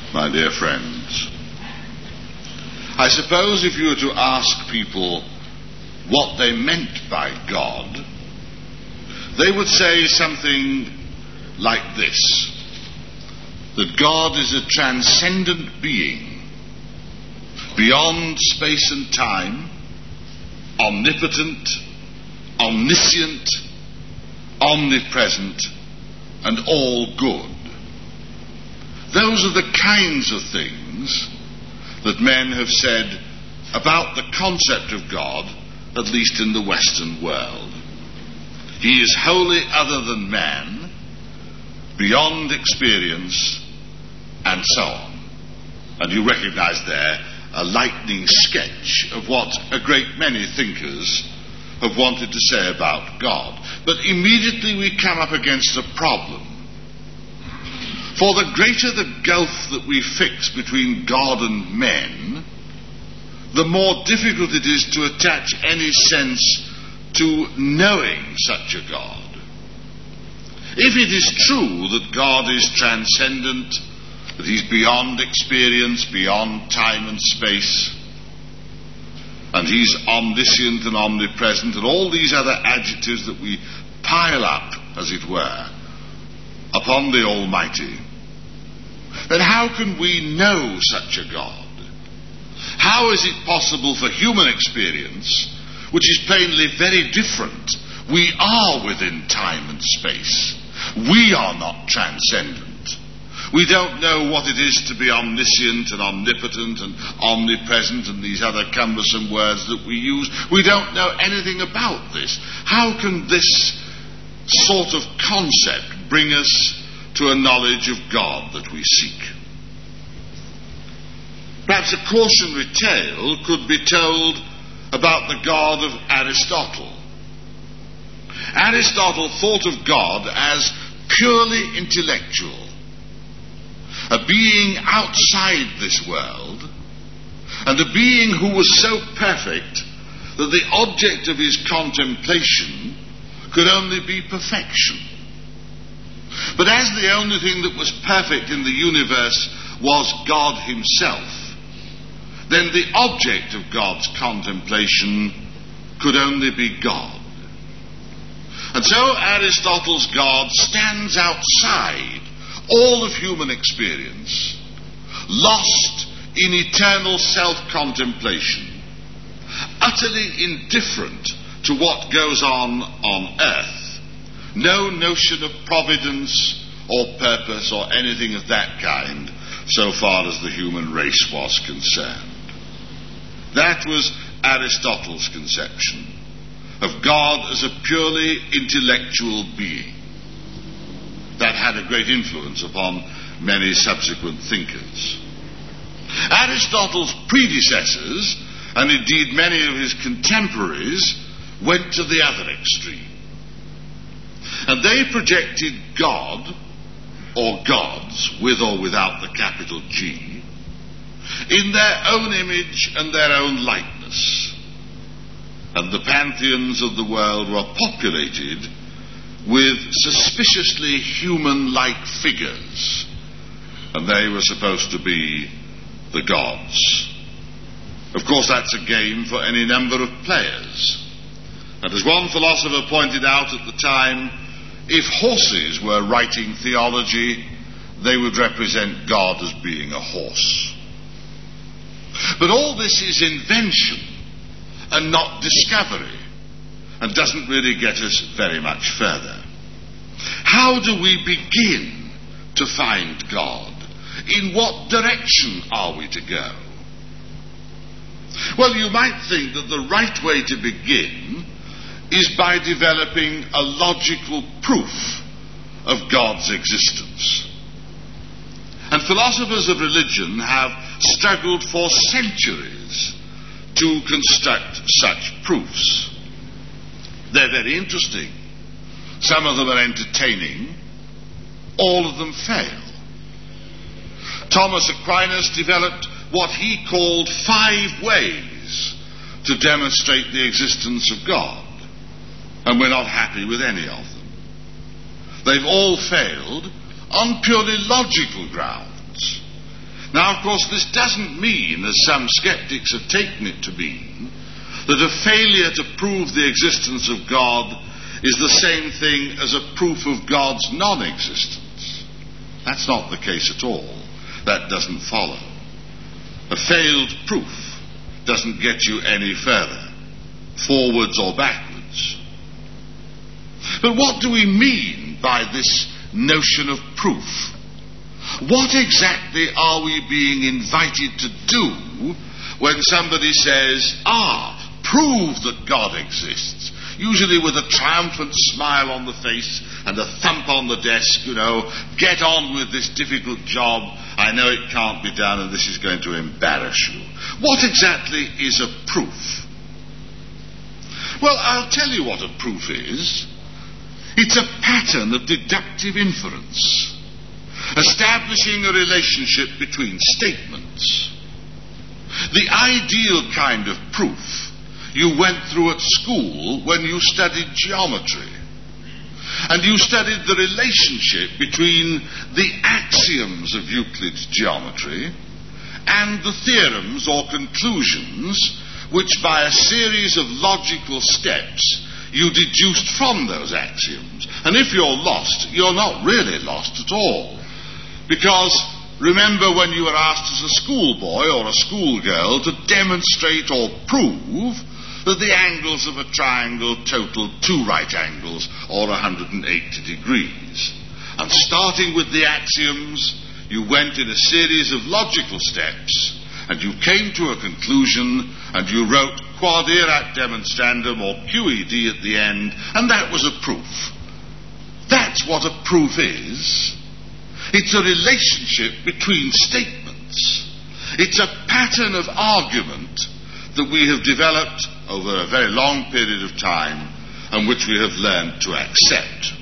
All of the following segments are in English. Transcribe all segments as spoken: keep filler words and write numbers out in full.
my dear friends. I suppose if you were to ask people what they meant by God, they would say something like this: that God is a transcendent being, beyond space and time, omnipotent, omniscient, omnipresent, and all good. Those are the kinds of things that men have said about the concept of God, at least in the Western world. He is wholly other than man, beyond experience, and so on. And you recognize there a lightning sketch of what a great many thinkers have wanted to say about God. But immediately we come up against a problem. For the greater the gulf that we fix between God and men, the more difficult it is to attach any sense to knowing such a God. If it is true that God is transcendent, that he's beyond experience, beyond time and space, and he's omniscient and omnipresent, and all these other adjectives that we pile up, as it were, upon the Almighty, then how can we know such a God? How is it possible for human experience, which is plainly very different? We are within time and space. We are not transcendent. We don't know what it is to be omniscient and omnipotent and omnipresent and these other cumbersome words that we use. We don't know anything about this. How can this sort of concept bring us to a knowledge of God that we seek? Perhaps a cautionary tale could be told about the God of Aristotle. Aristotle thought of God as purely intellectual, a being outside this world, and a being who was so perfect that the object of his contemplation could only be perfection. But as the only thing that was perfect in the universe was God himself, then the object of God's contemplation could only be God. And so Aristotle's God stands outside all of human experience, lost in eternal self-contemplation, utterly indifferent to what goes on on earth, no notion of providence or purpose or anything of that kind so far as the human race was concerned. That was Aristotle's conception of God as a purely intellectual being. That had a great influence upon many subsequent thinkers. Aristotle's predecessors, and indeed many of his contemporaries, went to the other extreme. And they projected God, or gods, with or without the capital G, in their own image and their own likeness. And the pantheons of the world were populated with suspiciously human-like figures, and they were supposed to be the gods. Of course, that's a game for any number of players. And as one philosopher pointed out at the time, if horses were writing theology, they would represent God as being a horse. But all this is invention and not discovery, and doesn't really get us very much further. How do we begin to find God? In what direction are we to go? Well, you might think that the right way to begin is by developing a logical proof of God's existence. And philosophers of religion have struggled for centuries to construct such proofs. They're very interesting. Some of them are entertaining. All of them fail. Thomas Aquinas developed what he called five ways to demonstrate the existence of God, and we're not happy with any of them. They've all failed on purely logical grounds. Now, of course, this doesn't mean, as some skeptics have taken it to mean, that a failure to prove the existence of God is the same thing as a proof of God's non-existence. That's not the case at all. That doesn't follow. A failed proof doesn't get you any further, forwards or backwards. But what do we mean by this notion of proof? What exactly are we being invited to do when somebody says, ah, prove that God exists? Usually with a triumphant smile on the face and a thump on the desk, you know, get on with this difficult job. I know it can't be done and this is going to embarrass you. What exactly is a proof? Well, I'll tell you what a proof is. It's a pattern of deductive inference, establishing a relationship between statements. The ideal kind of proof you went through at school when you studied geometry. And you studied the relationship between the axioms of Euclid's geometry and the theorems or conclusions which, by a series of logical steps, you deduced from those axioms. And if you're lost, you're not really lost at all. Because remember when you were asked as a schoolboy or a schoolgirl to demonstrate or prove that the angles of a triangle total two right angles or one hundred eighty degrees. And starting with the axioms, you went in a series of logical steps and you came to a conclusion and you wrote quod erat demonstrandum or Q E D at the end, and that was a proof. That's what a proof is. It's a relationship between statements. It's a pattern of argument that we have developed over a very long period of time and which we have learned to accept.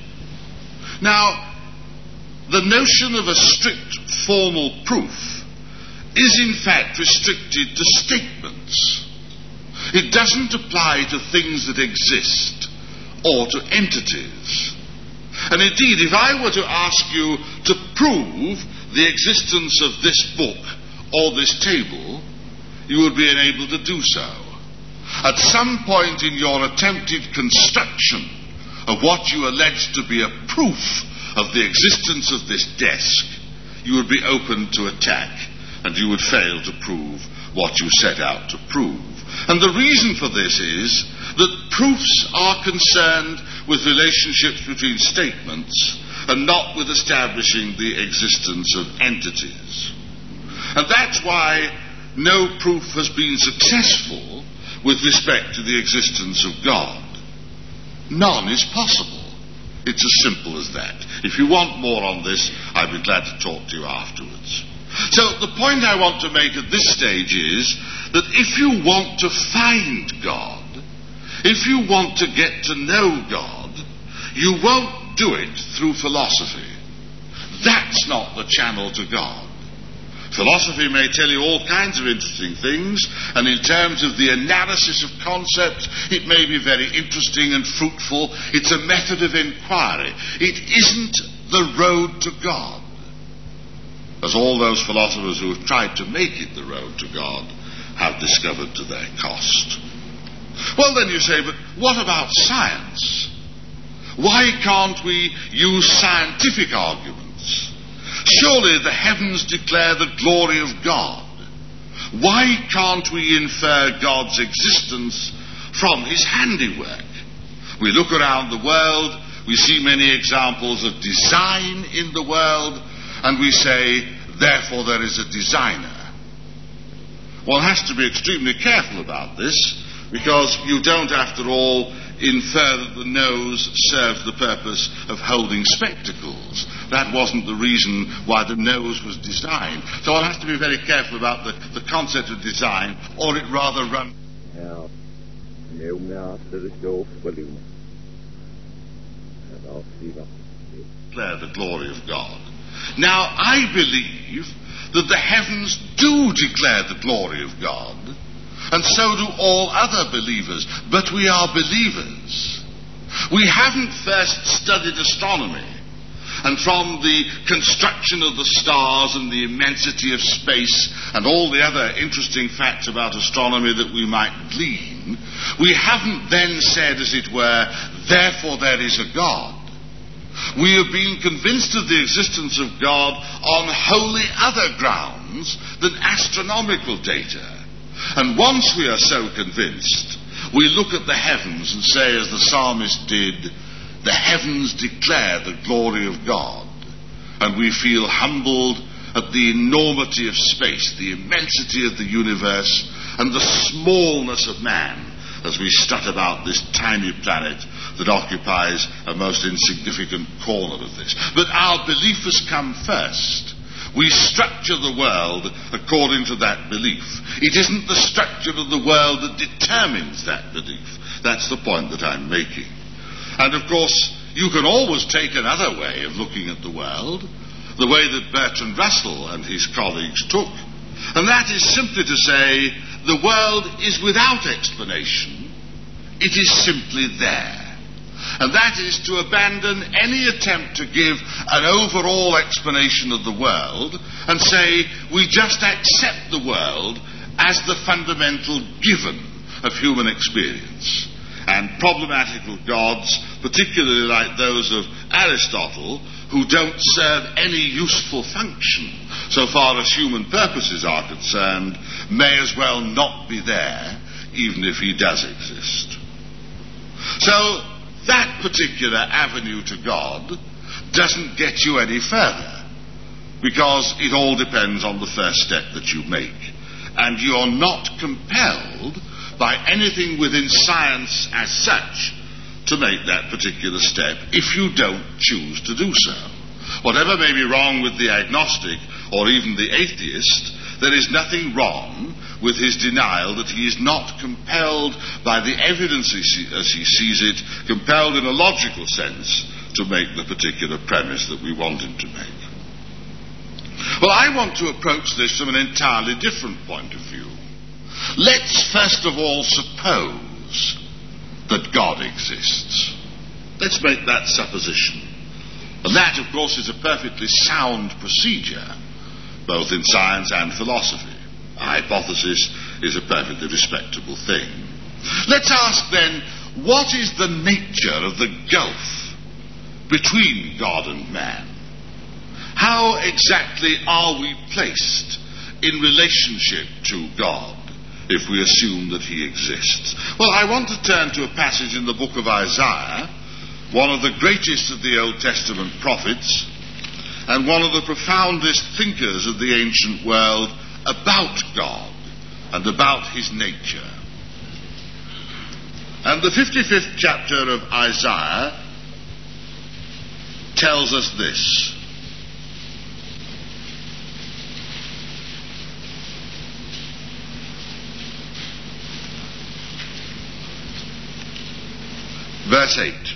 Now, the notion of a strict formal proof is in fact restricted to statements. It doesn't apply to things that exist or to entities. And indeed, if I were to ask you to prove the existence of this book or this table, you would be unable to do so. At some point in your attempted construction of what you allege to be a proof of the existence of this desk, you would be open to attack and you would fail to prove what you set out to prove. And the reason for this is that proofs are concerned with relationships between statements and not with establishing the existence of entities. And that's why no proof has been successful with respect to the existence of God. None is possible. It's as simple as that. If you want more on this, I'd be glad to talk to you afterwards. So the point I want to make at this stage is that if you want to find God, if you want to get to know God, you won't do it through philosophy. That's not the channel to God. Philosophy may tell you all kinds of interesting things, and in terms of the analysis of concepts, it may be very interesting and fruitful. It's a method of inquiry. It isn't the road to God, as all those philosophers who have tried to make it the road to God have discovered to their cost. Well, then you say, but what about science? Why can't we use scientific arguments? Surely the heavens declare the glory of God. Why can't we infer God's existence from his handiwork? We look around the world, we see many examples of design in the world, and we say, therefore there is a designer. One has to be extremely careful about this, because you don't, after all, infer that the nose serves the purpose of holding spectacles. That wasn't the reason why the nose was designed. So one has to be very careful about the, the concept of design, or it rather runs. Ja, meu master står volum. Declare the glory of God. Now, I believe that the heavens do declare the glory of God, and so do all other believers, but we are believers. We haven't first studied astronomy and from the construction of the stars and the immensity of space and all the other interesting facts about astronomy that we might glean, we haven't then said, as it were, therefore there is a God. We have been convinced of the existence of God on wholly other grounds than astronomical data. And once we are so convinced, we look at the heavens and say, as the psalmist did, the heavens declare the glory of God. And we feel humbled at the enormity of space, the immensity of the universe, and the smallness of man as we strut about this tiny planet that occupies a most insignificant corner of this. But our belief has come first. We structure the world according to that belief. It isn't the structure of the world that determines that belief. That's the point that I'm making. And of course, you can always take another way of looking at the world, the way that Bertrand Russell and his colleagues took, and that is simply to say, the world is without explanation. It is simply there. And that is to abandon any attempt to give an overall explanation of the world and say we just accept the world as the fundamental given of human experience. And problematical gods, particularly like those of Aristotle, who don't serve any useful function so far as human purposes are concerned, may as well not be there, even if he does exist. So, that particular avenue to God doesn't get you any further, because it all depends on the first step that you make. And you're not compelled by anything within science as such to make that particular step if you don't choose to do so. Whatever may be wrong with the agnostic or even the atheist, there is nothing wrong with his denial that he is not compelled by the evidence as he sees it, compelled in a logical sense to make the particular premise that we want him to make. Well, I want to approach this from an entirely different point of view. Let's first of all suppose that God exists. Let's make that supposition. And that, of course, is a perfectly sound procedure, both in science and philosophy. A hypothesis is a perfectly respectable thing. Let's ask then, what is the nature of the gulf between God and man? How exactly are we placed in relationship to God, if we assume that he exists? Well, I want to turn to a passage in the book of Isaiah, one of the greatest of the Old Testament prophets, and one of the profoundest thinkers of the ancient world about God and about his nature. And the fifty-fifth chapter of Isaiah tells us this. Verse eight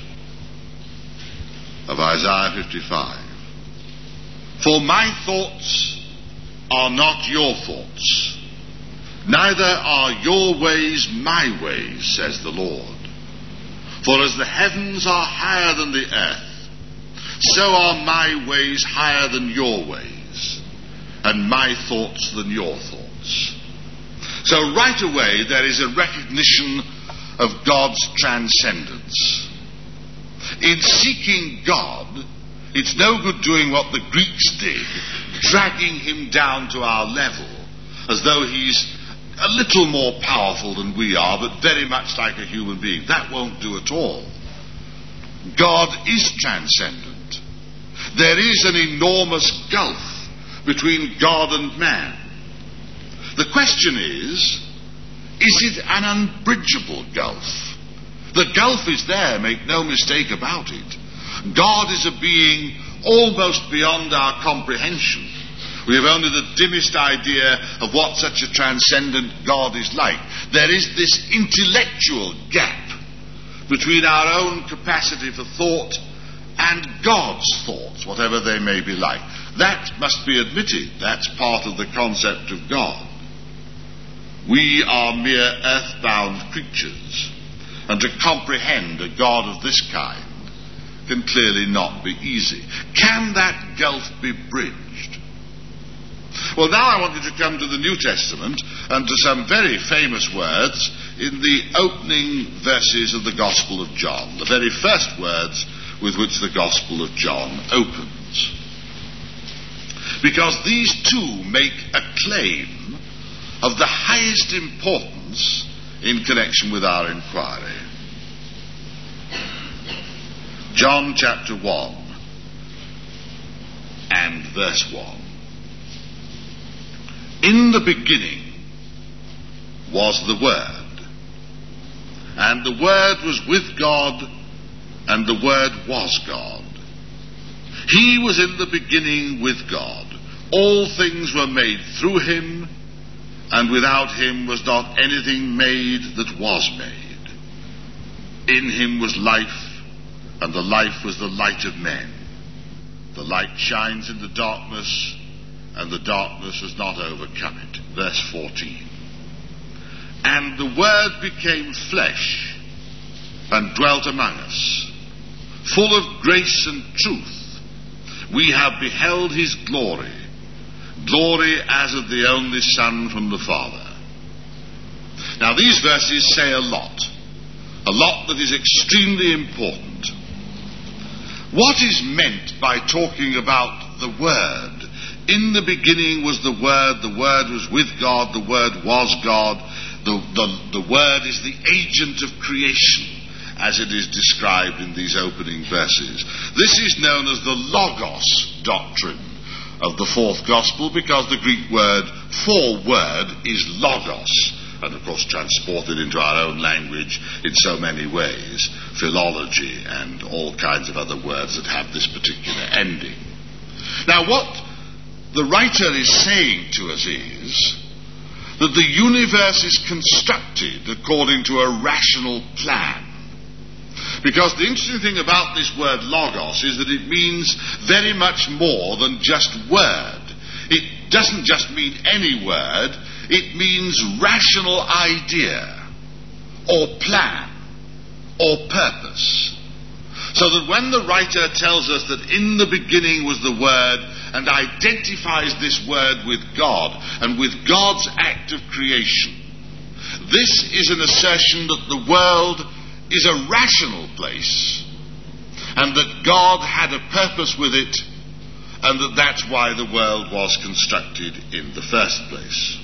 of Isaiah fifty-five. For my thoughts are not your thoughts, neither are your ways my ways, says the Lord. For as the heavens are higher than the earth, so are my ways higher than your ways, and my thoughts than your thoughts. So right away there is a recognition of God's transcendence. In seeking God, it's no good doing what the Greeks did, dragging him down to our level, as though he's a little more powerful than we are, but very much like a human being. That won't do at all. God is transcendent. There is an enormous gulf between God and man. The question is, is it an unbridgeable gulf? The gulf is there, make no mistake about it. God is a being almost beyond our comprehension. We have only the dimmest idea of what such a transcendent God is like. There is this intellectual gap between our own capacity for thought and God's thoughts, whatever they may be like. That must be admitted. That's part of the concept of God. We are mere earthbound creatures, and to comprehend a God of this kind can clearly not be easy. Can that gulf be bridged? Well, now I want you to come to the New Testament and to some very famous words in the opening verses of the Gospel of John, the very first words with which the Gospel of John opens. Because these two make a claim of the highest importance in connection with our inquiry. John chapter one and verse one. In the beginning was the Word, and the Word was with God, and the Word was God. He was in the beginning with God. All things were made through him, and without him was not anything made that was made. In him was life, and the life was the light of men. The light shines in the darkness, and the darkness has not overcome it. Verse fourteen. And the Word became flesh and dwelt among us, full of grace and truth. We have beheld his glory, glory as of the only Son from the Father. Now these verses say a lot, a lot that is extremely important. What is meant by talking about the Word? In the beginning was the Word, the Word was with God, the Word was God, the, the, the Word is the agent of creation, as it is described in these opening verses. This is known as the Logos doctrine of the fourth Gospel, because the Greek word for word is Logos, and of course transported into our own language in so many ways, philology and all kinds of other words that have this particular ending. Now what the writer is saying to us is that the universe is constructed according to a rational plan. Because the interesting thing about this word logos is that it means very much more than just word. It doesn't just mean any word, it means rational idea, or plan, or purpose. So that when the writer tells us that in the beginning was the Word, and identifies this Word with God, and with God's act of creation, this is an assertion that the world is a rational place, and that God had a purpose with it, and that that's why the world was constructed in the first place.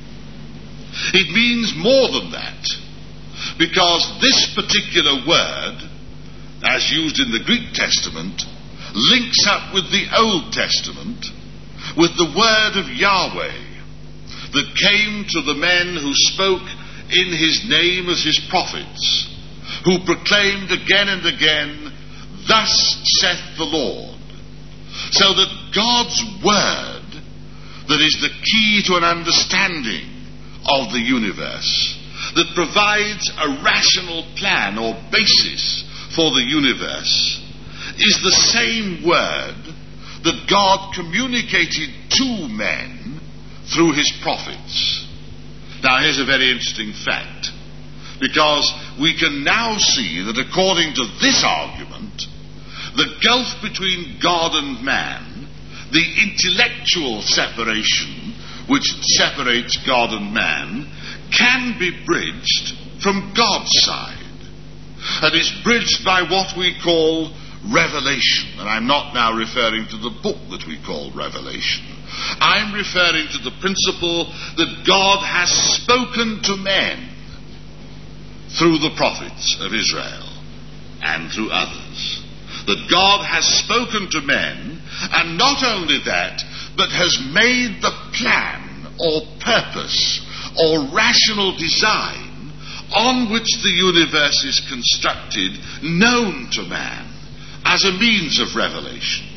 It means more than that, because this particular word, as used in the Greek Testament, links up with the Old Testament, with the word of Yahweh that came to the men who spoke in his name as his prophets, who proclaimed again and again, "Thus saith the Lord." So that God's word, that is the key to an understanding of the universe, that provides a rational plan or basis for the universe, is the same word that God communicated to men through his prophets. Now here's a very interesting fact, because we can now see that according to this argument, the gulf between God and man, the intellectual separation which separates God and man, can be bridged from God's side, and is bridged by what we call revelation. And I'm not now referring to the book that we call Revelation. I'm referring to the principle that God has spoken to men through the prophets of Israel and through others. That God has spoken to men, and not only that, but has made the plan or purpose or rational design on which the universe is constructed known to man as a means of revelation.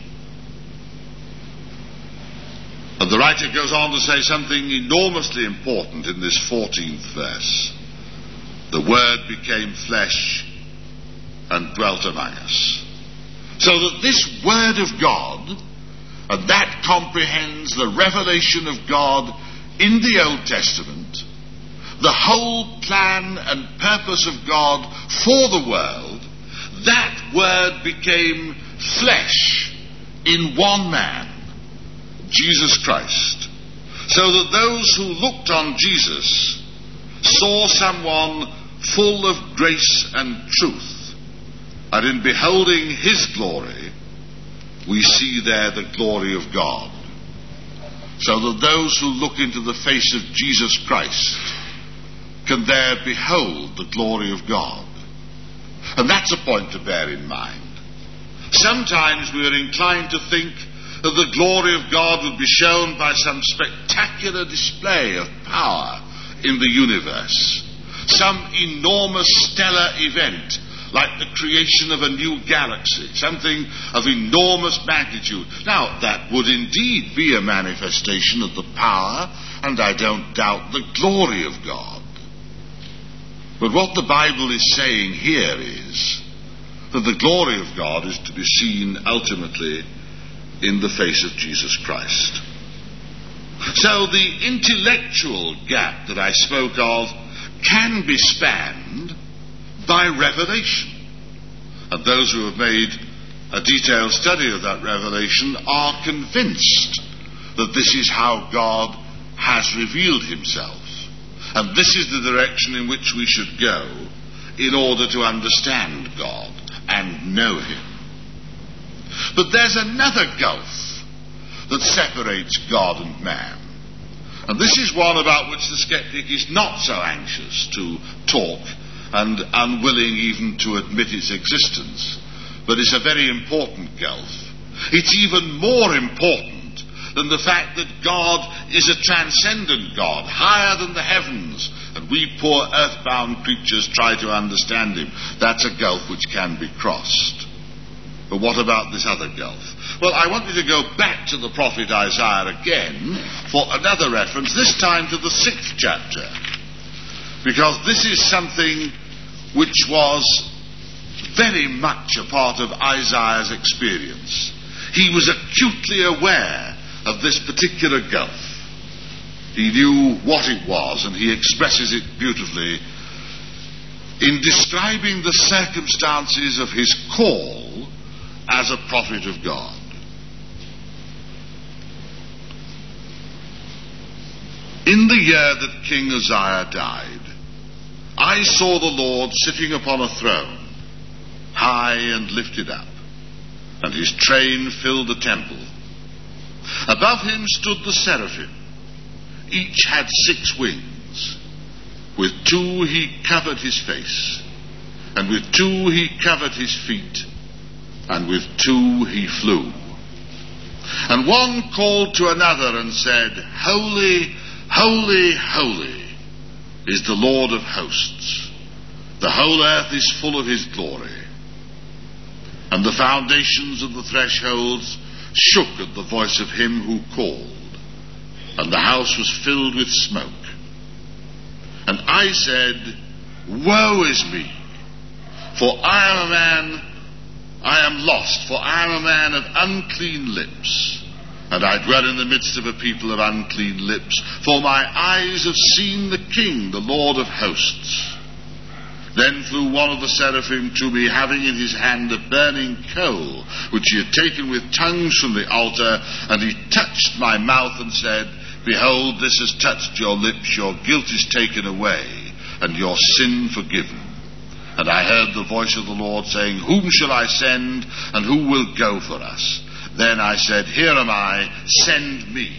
And the writer goes on to say something enormously important in this fourteenth verse. The Word became flesh and dwelt among us. So that this Word of God, and that comprehends the revelation of God in the Old Testament, the whole plan and purpose of God for the world, that that Word became flesh in one man, Jesus Christ, so that those who looked on Jesus saw someone full of grace and truth, and in beholding his glory, we see there the glory of God. So that those who look into the face of Jesus Christ can there behold the glory of God. And that's a point to bear in mind. Sometimes we are inclined to think that the glory of God would be shown by some spectacular display of power in the universe, some enormous stellar event like the creation of a new galaxy, something of enormous magnitude. Now, that would indeed be a manifestation of the power, and I don't doubt the glory of God. But what the Bible is saying here is that the glory of God is to be seen ultimately in the face of Jesus Christ. So the intellectual gap that I spoke of can be spanned by revelation. And those who have made a detailed study of that revelation are convinced that this is how God has revealed himself. And this is the direction in which we should go in order to understand God and know him. But there's another gulf that separates God and man. And this is one about which the skeptic is not so anxious to talk and unwilling even to admit its existence. But it's a very important gulf. It's even more important than the fact that God is a transcendent God, higher than the heavens, and we poor earthbound creatures try to understand him. That's a gulf which can be crossed. But what about this other gulf? Well, I want you to go back to the prophet Isaiah again for another reference, this time to the sixth chapter. Because this is something which was very much a part of Isaiah's experience. He was acutely aware of this particular gulf. He knew what it was, and he expresses it beautifully in describing the circumstances of his call as a prophet of God. In the year that King Uzziah died, I saw the Lord sitting upon a throne, high and lifted up, and his train filled the temple. Above him stood the seraphim. Each had six wings. With two he covered his face, and with two he covered his feet, and with two he flew. And one called to another and said, Holy, holy, holy is the Lord of hosts. The whole earth is full of his glory. And the foundations of the thresholds shook at the voice of him who called, and the house was filled with smoke. And I said, Woe is me, for I am a man, I am lost, for I am a man of unclean lips, and I dwell in the midst of a people of unclean lips, for my eyes have seen the King, the Lord of hosts. Then flew one of the seraphim to me, having in his hand a burning coal, which he had taken with tongues from the altar, and he touched my mouth and said, Behold, this has touched your lips, your guilt is taken away, and your sin forgiven. And I heard the voice of the Lord saying, Whom shall I send, and who will go for us? Then I said, Here am I, send me.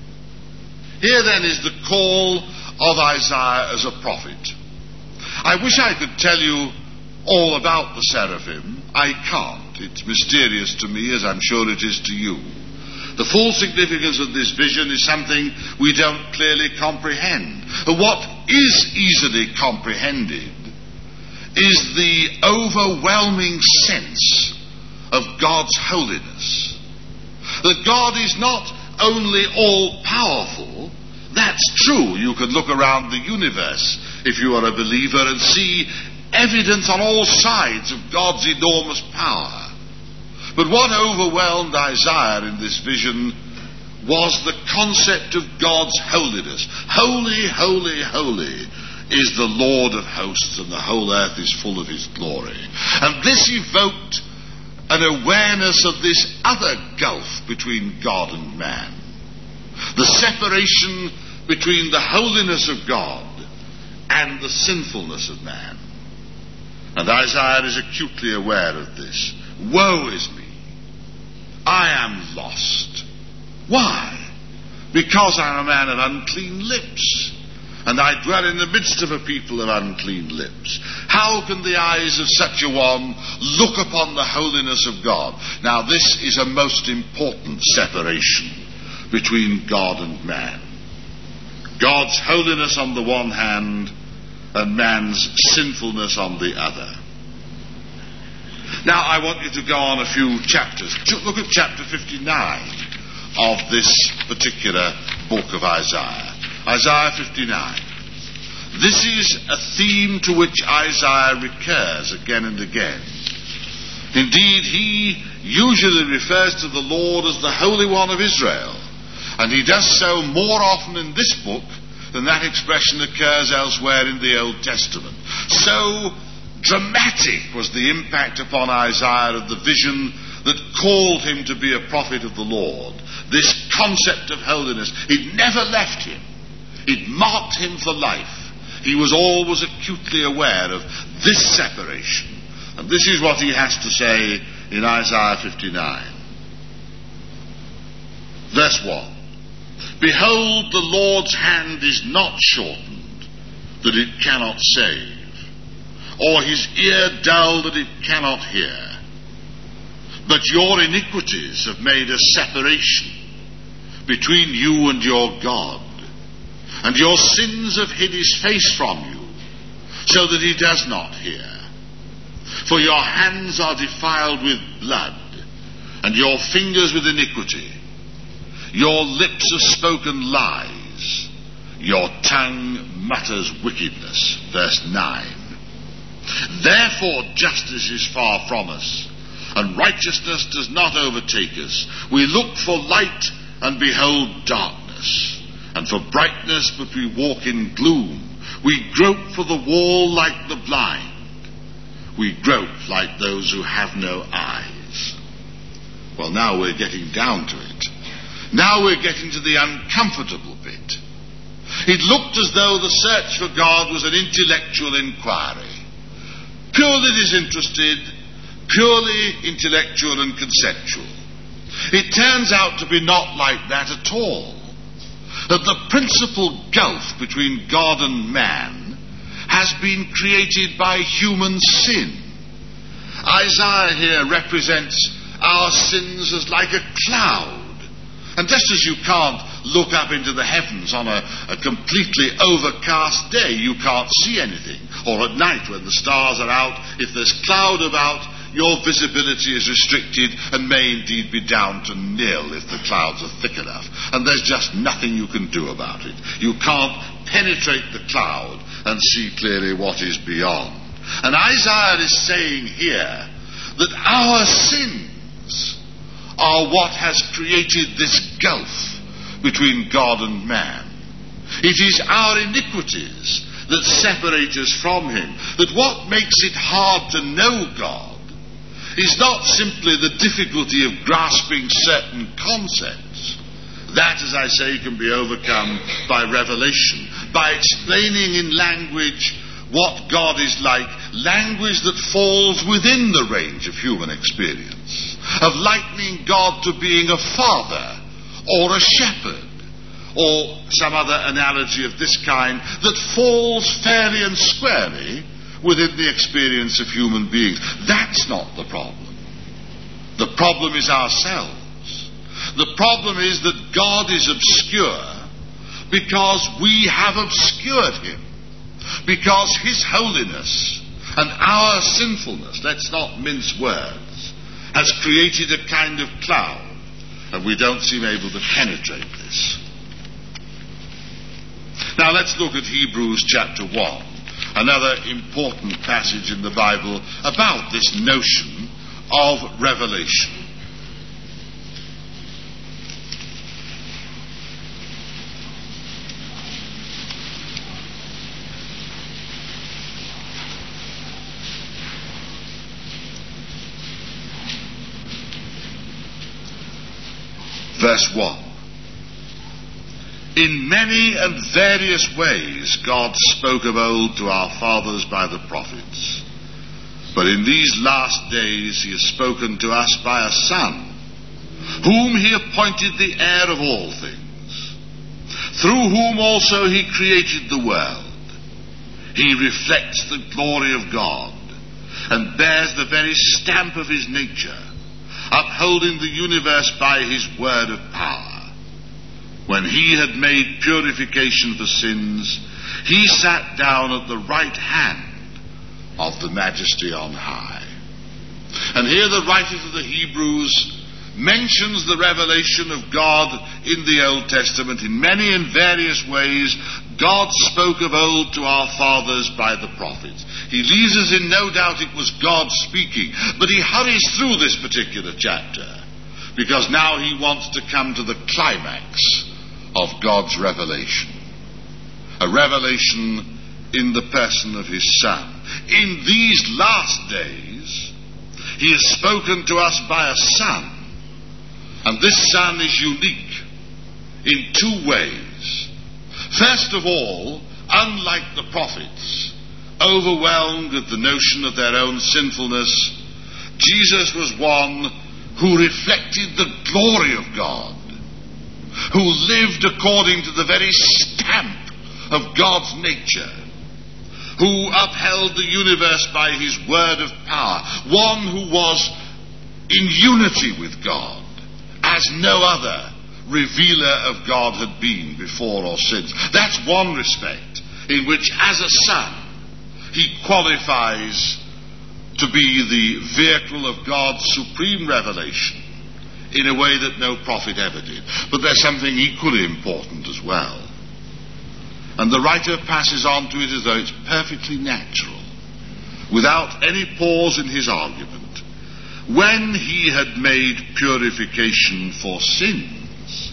Here then is the call of Isaiah as a prophet. I wish I could tell you all about the seraphim. I can't. It's mysterious to me, as I'm sure it is to you. The full significance of this vision is something we don't clearly comprehend. But what is easily comprehended is the overwhelming sense of God's holiness. That God is not only all-powerful. That's true. You can look around the universe if you are a believer and see evidence on all sides of God's enormous power. But what overwhelmed Isaiah in this vision was the concept of God's holiness. Holy, holy, holy is the Lord of hosts, and the whole earth is full of his glory. And this evoked an awareness of this other gulf between God and man. The separation between the holiness of God and the sinfulness of man. And Isaiah is acutely aware of this. Woe is me! I am lost. Why? Because I am a man of unclean lips, and I dwell in the midst of a people of unclean lips. How can the eyes of such a one look upon the holiness of God? Now, this is a most important separation between God and man. God's holiness on the one hand, and man's sinfulness on the other. Now, I want you to go on a few chapters. Look at chapter fifty-nine of this particular book of Isaiah. Isaiah fifty-nine. This is a theme to which Isaiah recurs again and again. Indeed, he usually refers to the Lord as the Holy One of Israel, and he does so more often in this book than that expression occurs elsewhere in the Old Testament. So dramatic was the impact upon Isaiah of the vision that called him to be a prophet of the Lord. This concept of holiness, it never left him. It marked him for life. He was always acutely aware of this separation. And this is what he has to say in Isaiah fifty-nine. Verse one. Behold, the Lord's hand is not shortened, that it cannot save, or his ear dull, that it cannot hear. But your iniquities have made a separation between you and your God, and your sins have hid his face from you, so that he does not hear. For your hands are defiled with blood, and your fingers with iniquity. Your lips have spoken lies. Your tongue mutters wickedness. Verse nine. Therefore justice is far from us, and righteousness does not overtake us. We look for light, and behold darkness, and for brightness, but we walk in gloom. We grope for the wall like the blind. We grope like those who have no eyes. Well, now we're getting down to it. Now we're getting to the uncomfortable bit. It looked as though the search for God was an intellectual inquiry, purely disinterested, purely intellectual and conceptual. It turns out to be not like that at all. That the principal gulf between God and man has been created by human sin. Isaiah here represents our sins as like a cloud. And just as you can't look up into the heavens on a, a completely overcast day, you can't see anything. Or at night when the stars are out, if there's cloud about, your visibility is restricted and may indeed be down to nil if the clouds are thick enough. And there's just nothing you can do about it. You can't penetrate the cloud and see clearly what is beyond. And Isaiah is saying here that our sins are what has created this gulf between God and man. It is our iniquities that separate us from him. That what makes it hard to know God is not simply the difficulty of grasping certain concepts. That, as I say, can be overcome by revelation, by explaining in language what God is like, language that falls within the range of human experience, of likening God to being a father or a shepherd, or some other analogy of this kind that falls fairly and squarely within the experience of human beings. That's not the problem. The problem is ourselves. The problem is that God is obscure because we have obscured him. Because his holiness and our sinfulness, let's not mince words, has created a kind of cloud, and we don't seem able to penetrate this. Now let's look at Hebrews chapter one, another important passage in the Bible about this notion of revelation. Verse one. In many and various ways God spoke of old to our fathers by the prophets. But in these last days he has spoken to us by a Son, whom he appointed the heir of all things, through whom also he created the world. He reflects the glory of God, and bears the very stamp of his nature, upholding the universe by his word of power. When he had made purification for sins, he sat down at the right hand of the Majesty on high. And here the writer to the Hebrews mentions the revelation of God in the Old Testament. In many and various ways, God spoke of old to our fathers by the prophets. He leaves us in no doubt it was God speaking, but he hurries through this particular chapter because now he wants to come to the climax of God's revelation. A revelation in the person of his Son. In these last days, he has spoken to us by a Son. And this Son is unique in two ways. First of all, unlike the prophets, overwhelmed with the notion of their own sinfulness, Jesus was one who reflected the glory of God, who lived according to the very stamp of God's nature, who upheld the universe by his word of power, one who was in unity with God, as no other revealer of God had been before or since. That's one respect in which, as a Son, he qualifies to be the vehicle of God's supreme revelation in a way that no prophet ever did. But there's something equally important as well. And the writer passes on to it as though it's perfectly natural, without any pause in his argument. When he had made purification for sins,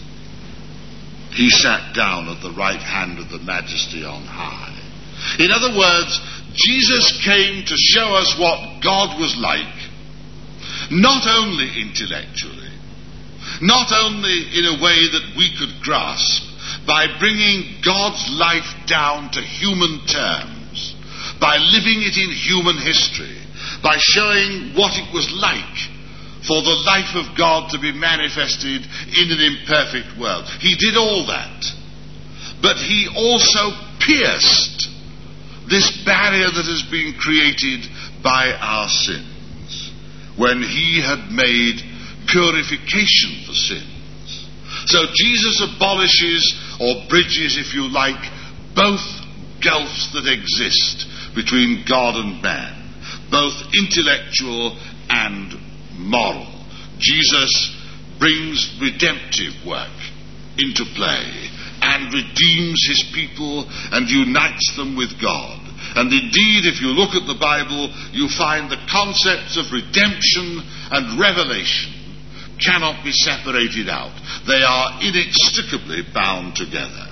he sat down at the right hand of the Majesty on high. In other words, Jesus came to show us what God was like, not only intellectually, not only in a way that we could grasp, by bringing God's life down to human terms, by living it in human history, by showing what it was like for the life of God to be manifested in an imperfect world. He did all that. But he also pierced this barrier that has been created by our sins, when he had made purification for sins. So Jesus abolishes, or bridges, if you like, both gulfs that exist between God and man, both intellectual and moral. Jesus brings redemptive work into play and redeems his people and unites them with God. And indeed, if you look at the Bible, you find the concepts of redemption and revelation cannot be separated out. They are inextricably bound together.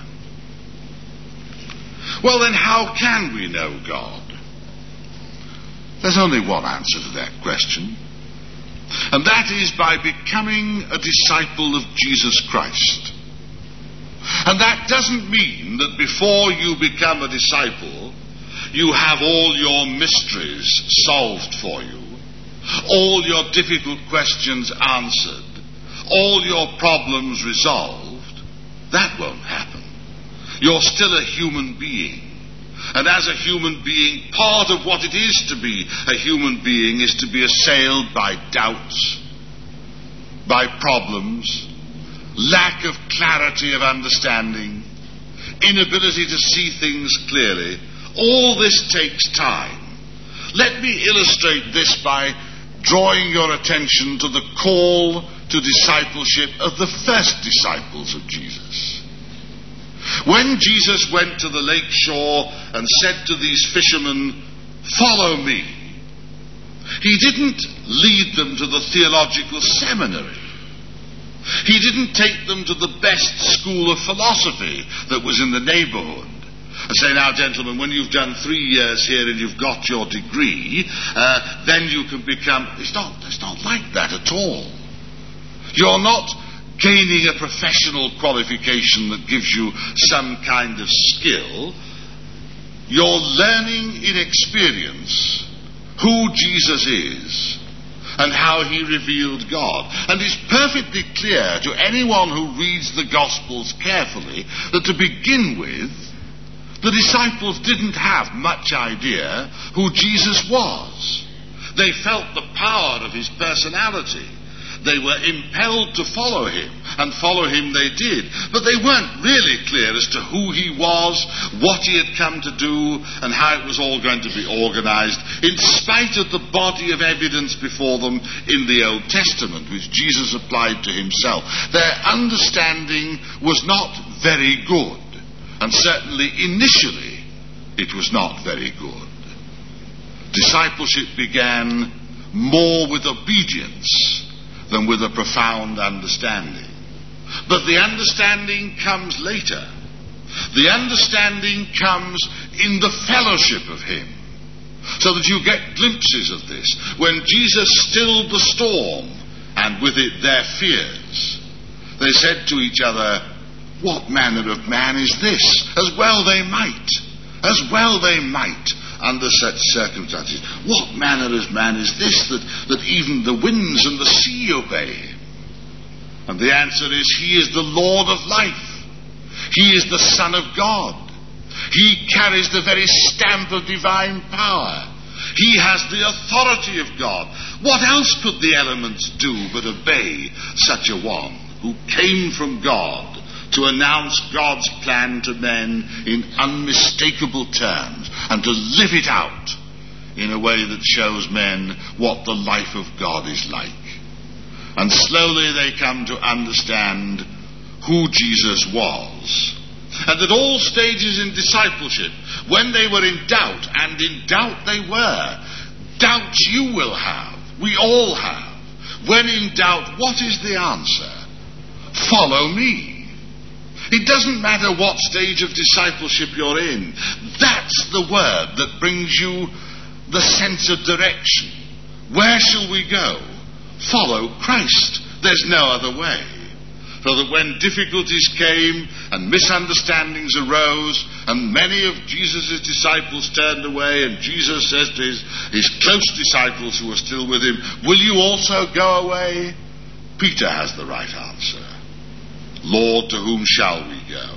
Well then, how can we know God? There's only one answer to that question, and that is by becoming a disciple of Jesus Christ. And that doesn't mean that before you become a disciple, you have all your mysteries solved for you, all your difficult questions answered, all your problems resolved. That won't happen. You're still a human being. And as a human being, part of what it is to be a human being is to be assailed by doubts, by problems, lack of clarity of understanding, inability to see things clearly. All this takes time. Let me illustrate this by drawing your attention to the call to discipleship of the first disciples of Jesus. When Jesus went to the lake shore and said to these fishermen, "Follow me," he didn't lead them to the theological seminary. He didn't take them to the best school of philosophy that was in the neighborhood and say, "Now, gentlemen, when you've done three years here and you've got your degree, uh, then you can become..." It's not, it's not like that at all. You're not gaining a professional qualification that gives you some kind of skill. You're learning in experience who Jesus is and how he revealed God. And it's perfectly clear to anyone who reads the Gospels carefully that to begin with, the disciples didn't have much idea who Jesus was. They felt the power of his personality. They were impelled to follow him, and follow him they did. But they weren't really clear as to who he was, what he had come to do, and how it was all going to be organized, in spite of the body of evidence before them in the Old Testament, which Jesus applied to himself. Their understanding was not very good, and certainly initially it was not very good. Discipleship began more with obedience than with a profound understanding. But the understanding comes later. The understanding comes in the fellowship of him, so that you get glimpses of this. When Jesus stilled the storm, and with it their fears, they said to each other, "What manner of man is this?" As well they might. As well they might. Under such circumstances, what manner of man is this that, that even the winds and the sea obey him? And the answer is, he is the Lord of life. He is the Son of God. He carries the very stamp of divine power. He has the authority of God. What else could the elements do but obey such a one who came from God to announce God's plan to men in unmistakable terms, and to live it out in a way that shows men what the life of God is like? And slowly they come to understand who Jesus was. And at all stages in discipleship, when they were in doubt, and in doubt they were, doubts you will have, we all have. When in doubt, what is the answer? Follow me. It doesn't matter what stage of discipleship you're in. That's the word that brings you the sense of direction. Where shall we go? Follow Christ. There's no other way. So that when difficulties came and misunderstandings arose and many of Jesus' disciples turned away, and Jesus says to his, his close disciples who are still with him, "Will you also go away?" Peter has the right answer. "Lord, to whom shall we go?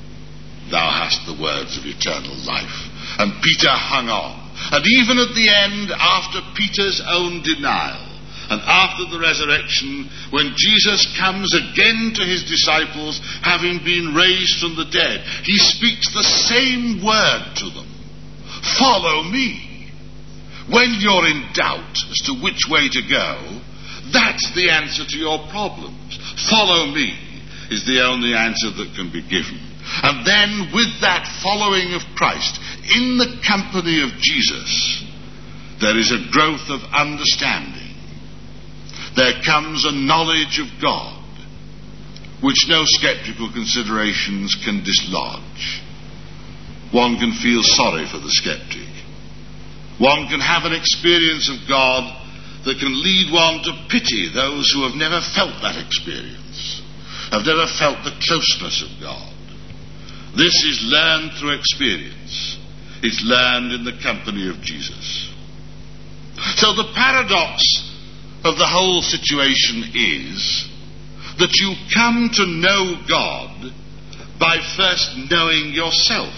Thou hast the words of eternal life." And Peter hung on. And even at the end, after Peter's own denial, and after the resurrection, when Jesus comes again to his disciples, having been raised from the dead, he speaks the same word to them. Follow me. When you're in doubt as to which way to go, that's the answer to your problems. Follow me is the only answer that can be given. And then with that following of Christ, in the company of Jesus, there is a growth of understanding. There comes a knowledge of God, which no skeptical considerations can dislodge. One can feel sorry for the skeptic. One can have an experience of God that can lead one to pity those who have never felt that experience, have never felt the closeness of God. This is learned through experience. It's learned in the company of Jesus. So the paradox of the whole situation is that you come to know God by first knowing yourself.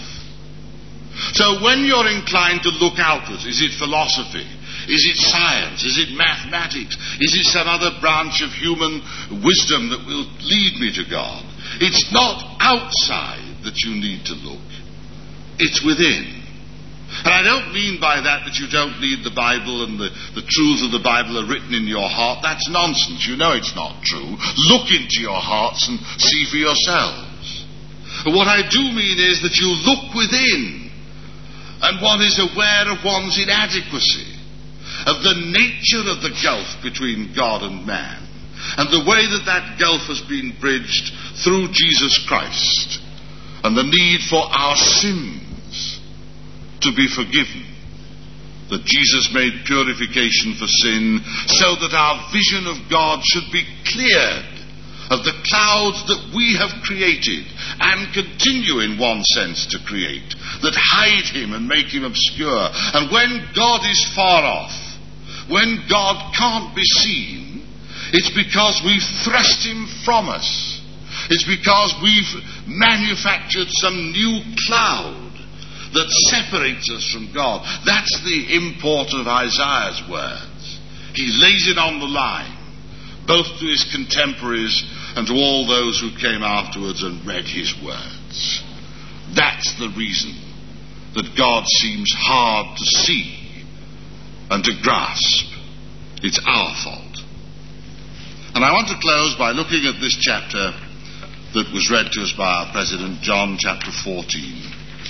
So when you're inclined to look outwards, is it philosophy? Is it science? Is it mathematics? Is it some other branch of human wisdom that will lead me to God? It's not outside that you need to look. It's within. And I don't mean by that that you don't need the Bible and the, the truths of the Bible are written in your heart. That's nonsense. You know it's not true. Look into your hearts and see for yourselves. But what I do mean is that you look within, and one is aware of one's inadequacy, of the nature of the gulf between God and man, and the way that that gulf has been bridged through Jesus Christ, and the need for our sins to be forgiven, that Jesus made purification for sin so that our vision of God should be cleared of the clouds that we have created and continue in one sense to create, that hide him and make him obscure. And when God is far off, when God can't be seen, it's because we've thrust him from us. It's because we've manufactured some new cloud that separates us from God. That's the import of Isaiah's words. He lays it on the line, both to his contemporaries and to all those who came afterwards and read his words. That's the reason that God seems hard to see and to grasp. It's our fault. And I want to close by looking at this chapter that was read to us by our President, John chapter fourteen.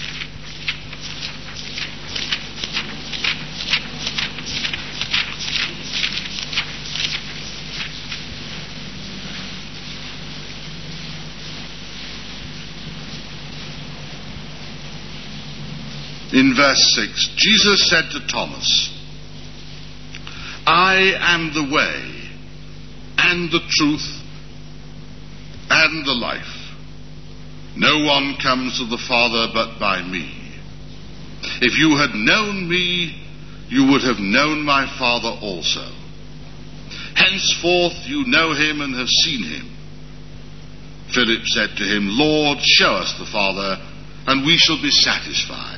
In verse six, Jesus said to Thomas, I am the way and the truth and the life. No one comes to the Father but by me. If you had known me, you would have known my Father also. Henceforth you know him and have seen him. Philip said to him, Lord, show us the Father, and we shall be satisfied.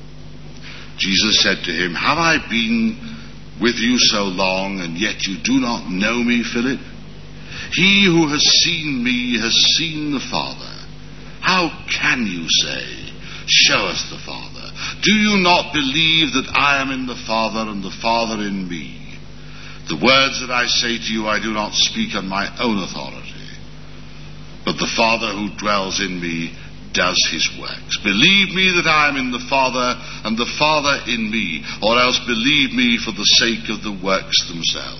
Jesus said to him, Have I been with you so long, and yet you do not know me, Philip? He who has seen me has seen the Father. How can you say, Show us the Father? Do you not believe that I am in the Father, and the Father in me? The words that I say to you I do not speak on my own authority, but the Father who dwells in me does his works. Believe me that I am in the Father, and the Father in me, or else believe me for the sake of the works themselves.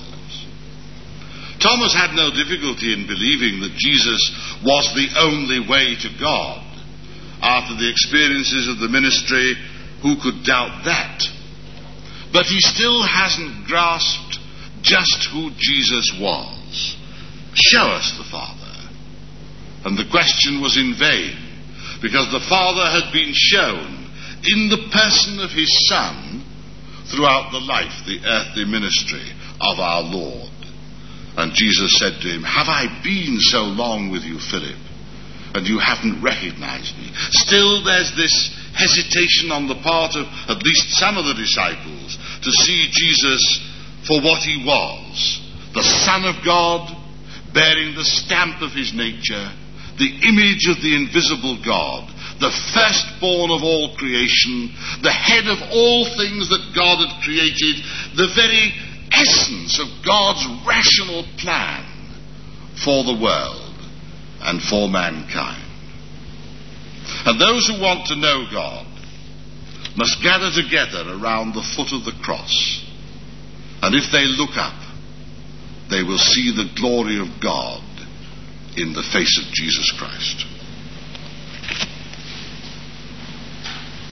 Thomas had no difficulty in believing that Jesus was the only way to God. After the experiences of the ministry, who could doubt that? But he still hasn't grasped just who Jesus was. Show us the Father. And the question was in vain, because the Father had been shown in the person of his Son throughout the life, the earthly ministry of our Lord. And Jesus said to him, Have I been so long with you, Philip, and you haven't recognized me? Still there's this hesitation on the part of at least some of the disciples to see Jesus for what he was, the Son of God, bearing the stamp of his nature, the image of the invisible God, the firstborn of all creation, the head of all things that God had created, the very essence of God's rational plan for the world and for mankind. And those who want to know God must gather together around the foot of the cross. And if they look up, they will see the glory of God in the face of Jesus Christ.